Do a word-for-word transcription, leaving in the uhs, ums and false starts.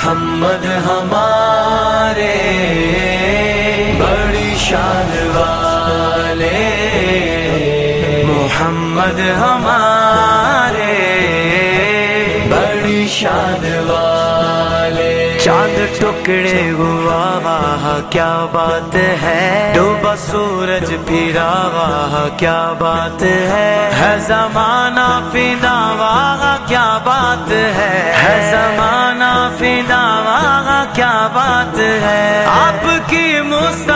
मोहम्मद हमारे बड़ी शान वाले, मोहम्मद हमारे बड़ी शान वाले। चांद टुकड़े हुआ वाह क्या बात है, डूबा सूरज फिरा वाह क्या बात है, है ज़माना फिदा वाह क्या बात है, है ज़माना फिदा वाह क्या बात है। आपकी मुस्त